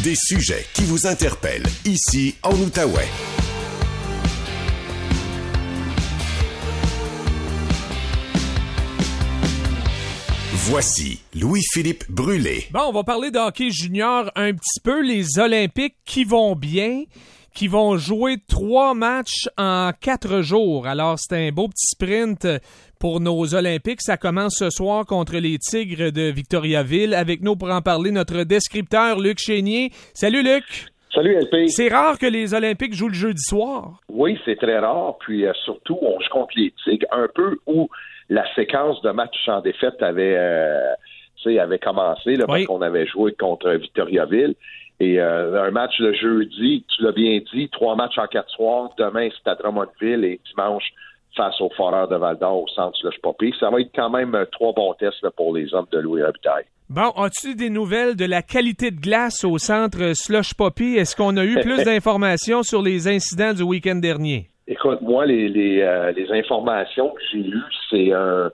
Des sujets qui vous interpellent ici en Outaouais. Voici Louis-Philippe Brûlé. Bon, on va parler de hockey junior un petit peu. Les Olympiques qui vont bien, qui vont jouer 3 matchs en 4 jours. Alors, c'est un beau petit sprint pour nos Olympiques. Ça commence ce soir contre les Tigres de Victoriaville. Avec nous pour en parler, notre descripteur Luc Chénier. Salut Luc! Salut LP. C'est rare que les Olympiques jouent le jeudi soir. Oui, c'est très rare. Puis surtout, on joue contre les Tigres, un peu où la séquence de matchs en défaite avait commencé, là, parce qu'on avait joué contre Victoriaville. Et un match le jeudi, tu l'as bien dit, 3 matchs en 4 soirs. Demain, c'est à Drummondville et dimanche, face aux Foreurs de Val-d'Or au centre Slush-Poppy. Ça va être quand même 3 bons tests là, pour les hommes de Louis Robitaille. Bon, as-tu des nouvelles de la qualité de glace au centre Slush-Poppy? Est-ce qu'on a eu plus d'informations sur les incidents du week-end dernier? Écoute, moi, les informations que j'ai lues, c'est un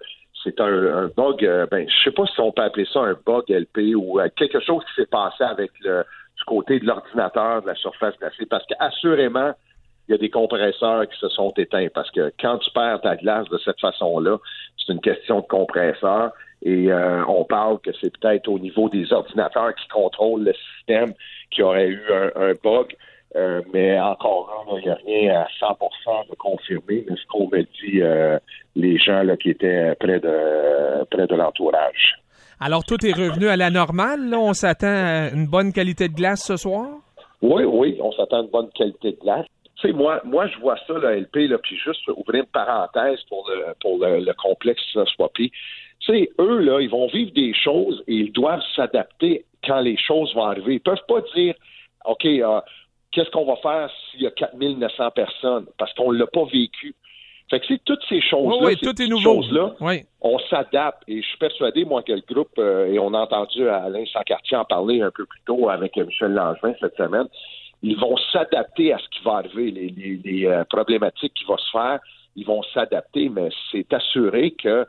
bug, je sais pas si on peut appeler ça un bug LP ou quelque chose qui s'est passé avec du côté de l'ordinateur de la surface glacée, parce qu'assurément, il y a des compresseurs qui se sont éteints, parce que quand tu perds ta glace de cette façon-là, c'est une question de compresseur, et on parle que c'est peut-être au niveau des ordinateurs qui contrôlent le système qui aurait eu un bug, mais encore là, il n'y a rien à 100% de confirmé, mais ce qu'on me dit les gens là, qui étaient près de l'entourage. Alors, tout est revenu à la normale, là? On s'attend à une bonne qualité de glace ce soir? Oui, on s'attend à une bonne qualité de glace. Tu sais, moi, je vois ça, le LP, là, puis juste ouvrir une parenthèse pour le complexe Slush-Poppy. Tu sais, eux, là, ils vont vivre des choses et ils doivent s'adapter quand les choses vont arriver. Ils peuvent pas dire, OK, qu'est-ce qu'on va faire s'il y a 4900 personnes? Parce qu'on l'a pas vécu. Fait que c'est toutes ces choses-là, tout est nouveau. On s'adapte. Et je suis persuadé, moi, que le groupe, et on a entendu Alain Sancartier en parler un peu plus tôt avec Michel Langevin cette semaine, ils vont s'adapter à ce qui va arriver, les problématiques qui vont se faire, ils vont s'adapter, mais c'est assuré que,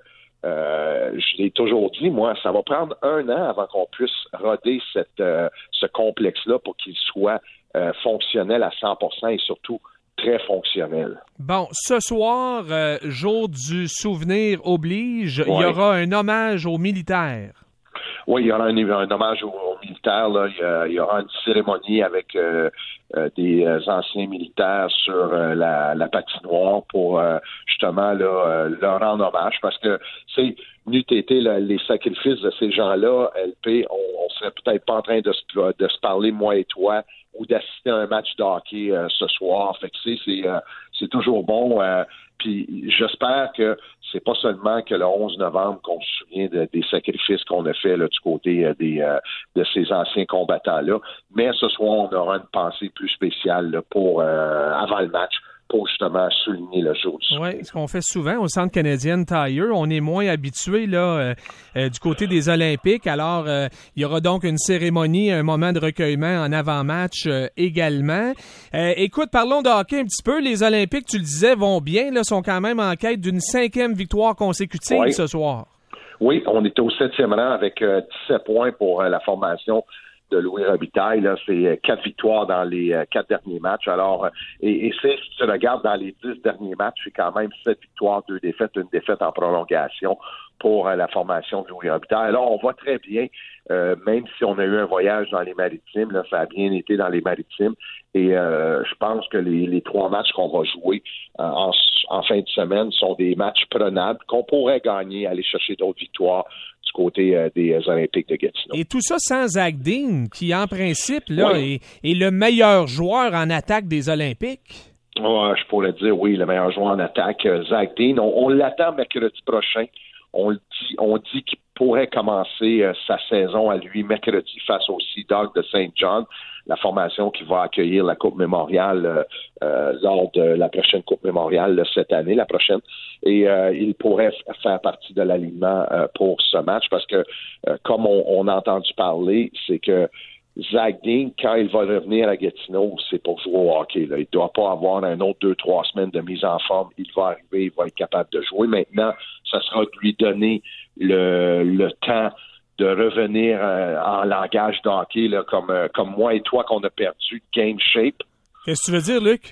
je l'ai toujours dit, moi, ça va prendre 1 an avant qu'on puisse roder ce complexe-là pour qu'il soit fonctionnel à 100% et surtout très fonctionnel. Bon, ce soir, jour du souvenir oblige, il y aura un hommage aux militaires. Oui, il y aura un hommage aux militaires. Là. Il y aura une cérémonie avec des anciens militaires sur la patinoire pour justement leur rendre hommage, parce que c'est n'eût été les sacrifices de ces gens-là, LP, on serait peut-être pas en train de se parler, moi et toi, ou d'assister à un match de hockey ce soir. Fait que c'est toujours bon. Puis j'espère que c'est pas seulement que le 11 novembre qu'on se souvient des sacrifices qu'on a fait là, du côté de ces anciens combattants-là, mais ce soir, on aura une pensée plus spéciale là, pour avant le match, pour justement souligner le jour du souvenir. Oui, ce qu'on fait souvent au Centre canadien Tire, on est moins habitué là du côté des Olympiques. Alors, il y aura donc une cérémonie, un moment de recueillement en avant-match également. Écoute, parlons de hockey un petit peu. Les Olympiques, tu le disais, vont bien, là, sont quand même en quête d'une 5e victoire consécutive ce soir. Oui, on est au 7e rang avec 17 points pour la formation de Louis Robitaille, là, c'est 4 victoires dans les 4 derniers matchs. Alors, et si tu regardes dans les 10 derniers matchs, c'est quand même 7 victoires, 2 défaites, une défaite en prolongation pour la formation de Louis Robitaille. Alors, on va très bien, même si on a eu un voyage dans les Maritimes, là, ça a bien été dans les Maritimes. Et je pense que les 3 matchs qu'on va jouer en fin de semaine sont des matchs prenables qu'on pourrait gagner, aller chercher d'autres victoires du côté des Olympiques de Gatineau. Et tout ça sans Zach Dean, qui en principe là est le meilleur joueur en attaque des Olympiques. Ouais, je pourrais dire oui, le meilleur joueur en attaque, Zach Dean. On l'attend mercredi prochain. On dit qu'il pourrait commencer sa saison à lui mercredi face aux Sea Dogs de Saint John, la formation qui va accueillir la Coupe Mémoriale lors de la prochaine Coupe Mémoriale cette année, la prochaine. Et il pourrait faire partie de l'alignement pour ce match, parce que comme on a entendu parler, c'est que Zach Dean, quand il va revenir à Gatineau, c'est pour jouer au hockey. Là. Il ne doit pas avoir un autre 2-3 semaines de mise en forme. Il va arriver, il va être capable de jouer. Maintenant, ça sera de lui donner le temps revenir en langage de hockey, là, comme moi et toi, qu'on a perdu game shape. Qu'est-ce que tu veux dire, Luc?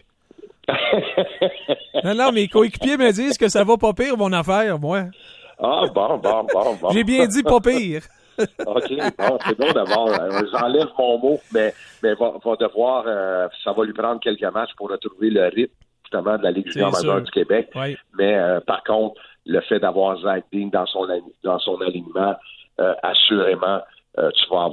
Non, mes coéquipiers me disent que ça va pas pire, mon affaire, moi. Ah, bon. J'ai bien dit pas pire. OK, bon, c'est bon d'abord. J'enlève mon mot, mais va devoir, ça va lui prendre quelques matchs pour retrouver le rythme, justement, de la Ligue junior majeure du Québec. Oui. Mais par contre, le fait d'avoir Zach Dean dans son alignement, assurément, tu vas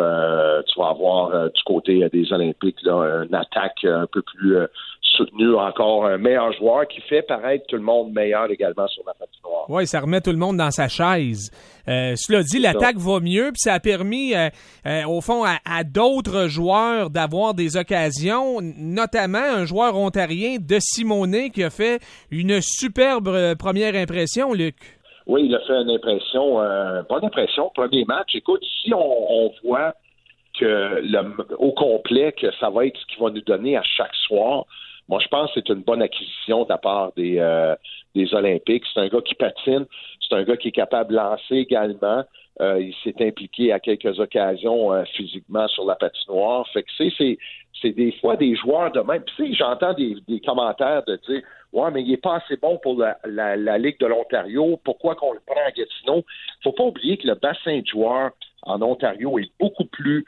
avoir du côté des Olympiques là, une attaque un peu plus soutenue, encore un meilleur joueur qui fait paraître tout le monde meilleur également sur la patinoire. Oui, ça remet tout le monde dans sa chaise. Cela dit, l'attaque va mieux, puis ça a permis, au fond, à d'autres joueurs d'avoir des occasions, notamment un joueur ontarien de Simonet qui a fait une superbe première impression, Luc. Oui, il a fait une bonne impression, premier match. Écoute, si on voit que au complet que ça va être ce qu'il va nous donner à chaque soir, moi je pense que c'est une bonne acquisition de la part des Olympiques. C'est un gars qui patine, c'est un gars qui est capable de lancer également. Il s'est impliqué à quelques occasions physiquement sur la patinoire. Fait que c'est des fois des joueurs de même. Puis j'entends des commentaires de dire ouais, mais il est pas assez bon pour la Ligue de l'Ontario. Pourquoi qu'on le prend à Gatineau? Faut pas oublier que le bassin de joueurs en Ontario est beaucoup plus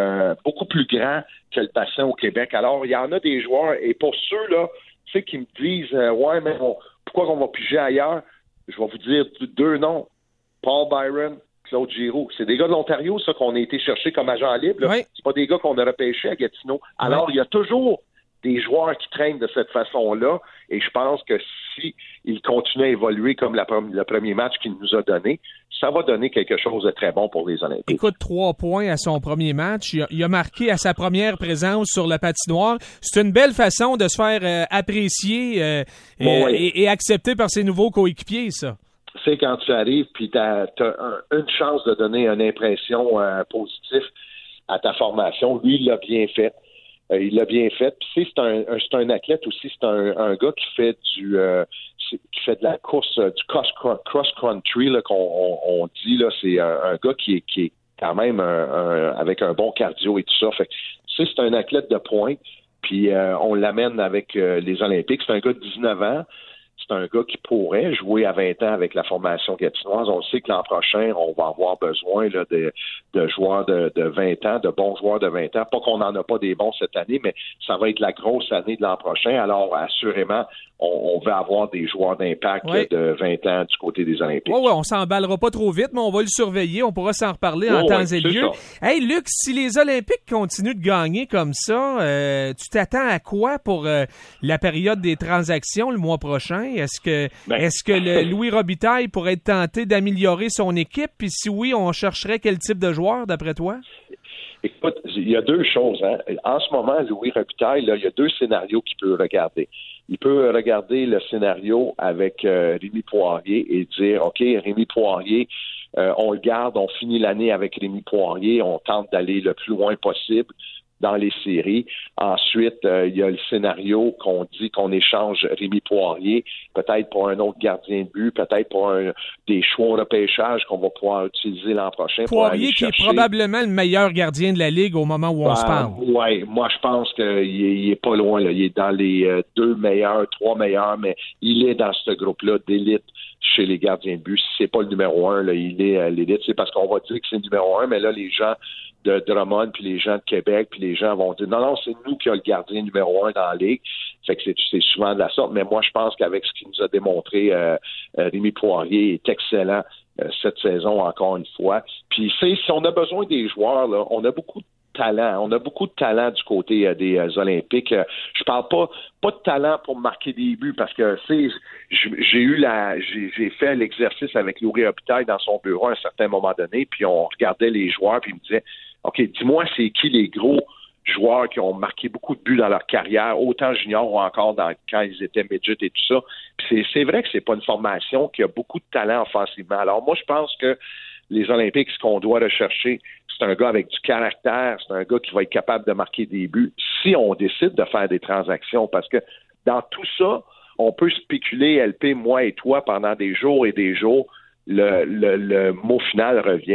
grand que le bassin au Québec. Alors, il y en a des joueurs, et pour ceux-là, tu sais, qui me disent ouais, mais pourquoi qu'on va piger ailleurs? Je vais vous dire deux noms. Paul Byron, Claude Giroux. C'est des gars de l'Ontario, ça, qu'on a été chercher comme agent libre. Oui. C'est pas des gars qu'on a repêchés à Gatineau. Alors, il y a toujours des joueurs qui traînent de cette façon-là, et je pense que si il continue à évoluer comme le premier match qu'il nous a donné, ça va donner quelque chose de très bon pour les Olympiques. Écoute, 3 points à son premier match. Il a marqué à sa première présence sur la patinoire. C'est une belle façon de se faire apprécier et accepter par ses nouveaux coéquipiers, ça. C'est quand tu arrives puis t'as une chance de donner une impression positive à ta formation. Lui, il l'a bien fait. Il l'a bien fait. Puis c'est un athlète aussi. C'est un gars qui fait qui fait de la course, du cross-country là, qu'on dit. Là, c'est un gars qui est quand même avec un bon cardio et tout ça. Fait que, c'est un athlète de pointe. Puis on l'amène avec les Olympiques. C'est un gars de 19 ans. C'est un gars qui pourrait jouer à 20 ans avec la formation gatinoise. On sait que l'an prochain, on va avoir besoin là, de joueurs de 20 ans, de bons joueurs de 20 ans. Pas qu'on n'en a pas des bons cette année, mais ça va être la grosse année de l'an prochain. Alors, assurément, on va avoir des joueurs d'impact de 20 ans du côté des Olympiques. Oui, on s'emballera pas trop vite, mais on va le surveiller. On pourra s'en reparler en temps et lieu. Hey, Luc, si les Olympiques continuent de gagner comme ça, tu t'attends à quoi pour la période des transactions le mois prochain? Est-ce que Louis Robitaille pourrait être tenté d'améliorer son équipe? Puis si oui, on chercherait quel type de joueur, d'après toi? Écoute, il y a deux choses. Hein. En ce moment, Louis Robitaille, là, il y a deux scénarios qu'il peut regarder. Il peut regarder le scénario avec Rémi Poirier et dire, OK, Rémi Poirier, on le garde, on finit l'année avec Rémi Poirier, on tente d'aller le plus loin possible dans les séries. Ensuite, il y a le scénario qu'on dit qu'on échange Rémi Poirier, peut-être pour un autre gardien de but, peut-être pour des choix de repêchage qu'on va pouvoir utiliser l'an prochain. Poirier qui est probablement le meilleur gardien de la Ligue au moment où on se parle. Oui, moi je pense qu'il est pas loin. Là. Il est dans les 2 meilleurs, 3 meilleurs, mais il est dans ce groupe-là d'élite chez les gardiens de but. Si c'est pas le numéro 1, là, il est l'élite. C'est parce qu'on va dire que c'est le numéro 1, mais là, les gens de Drummond, puis les gens de Québec, puis les gens vont dire non, c'est nous qui a le gardien numéro 1 dans la Ligue. Fait que c'est souvent de la sorte, mais moi je pense qu'avec ce qu'il nous a démontré, Rémi Poirier est excellent cette saison encore une fois. Puis si on a besoin des joueurs, là, on a beaucoup de talent. On a beaucoup de talent du côté des Olympiques. Je parle pas de talent pour marquer des buts parce que j'ai fait l'exercice avec Louis Robitaille dans son bureau à un certain moment donné, puis on regardait les joueurs, puis il me disait OK, dis-moi, c'est qui les gros joueurs qui ont marqué beaucoup de buts dans leur carrière, autant junior ou encore quand ils étaient midget et tout ça. Puis c'est vrai que c'est pas une formation qui a beaucoup de talent offensivement. Alors moi, je pense que les Olympiques, ce qu'on doit rechercher, c'est un gars avec du caractère, c'est un gars qui va être capable de marquer des buts si on décide de faire des transactions. Parce que dans tout ça, on peut spéculer, LP, moi et toi, pendant des jours et des jours. Le mot final revient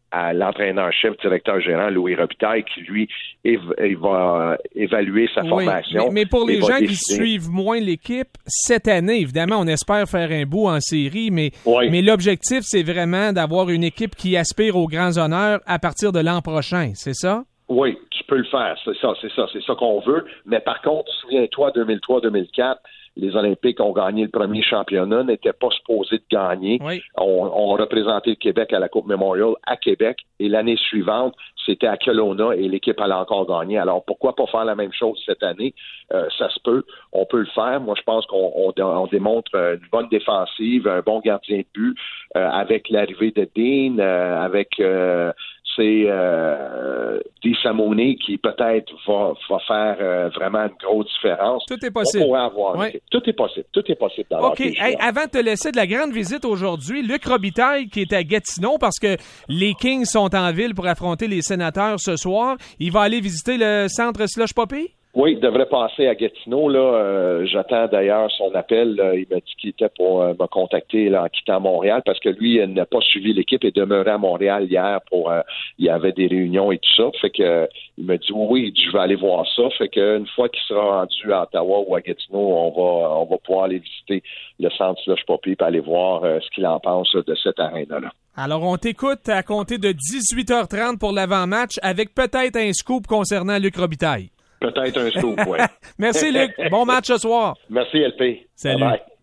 à l'entraîneur-chef, directeur-gérant Louis Robitaille, qui, lui, il va évaluer sa formation. Mais pour les gens qui suivent moins l'équipe, cette année, évidemment, on espère faire un bout en série, mais l'objectif, c'est vraiment d'avoir une équipe qui aspire aux grands honneurs à partir de l'an prochain, c'est ça? Oui, tu peux le faire, c'est ça qu'on veut. Mais par contre, souviens-toi, 2003-2004, les Olympiques ont gagné le premier championnat, n'étaient pas supposés de gagner. Oui. On représenté le Québec à la Coupe Memorial à Québec, et l'année suivante, c'était à Kelowna et l'équipe allait encore gagner. Alors, pourquoi pas faire la même chose cette année? Ça se peut, on peut le faire. Moi, je pense qu'on démontre une bonne défensive, un bon gardien de but, avec l'arrivée de Dean, avec... c'est Desamone qui peut-être va faire vraiment une grosse différence. Tout est possible. On pourrait avoir Tout est possible dans OK. Avant de te laisser de la grande visite aujourd'hui, Luc Robitaille qui est à Gatineau parce que les Kings sont en ville pour affronter les Sénateurs ce soir. Il va aller visiter le centre Slush Poppy? Oui, il devrait passer à Gatineau. Là, j'attends d'ailleurs son appel. Il m'a dit qu'il était pour me contacter là, en quittant Montréal parce que lui n'a pas suivi l'équipe et demeurait à Montréal hier pour il y avait des réunions et tout ça. Fait que il m'a dit oui, je vais aller voir ça. Fait que une fois qu'il sera rendu à Ottawa ou à Gatineau, on va pouvoir aller visiter le centre Slush Poppy et aller voir ce qu'il en pense de cette aréna-là. Alors, on t'écoute à compter de 18h30 pour l'avant-match avec peut-être un scoop concernant Luc Robitaille. Peut-être un scoop, oui. Merci, Luc. Bon match ce soir. Merci, LP. Salut. Bye-bye.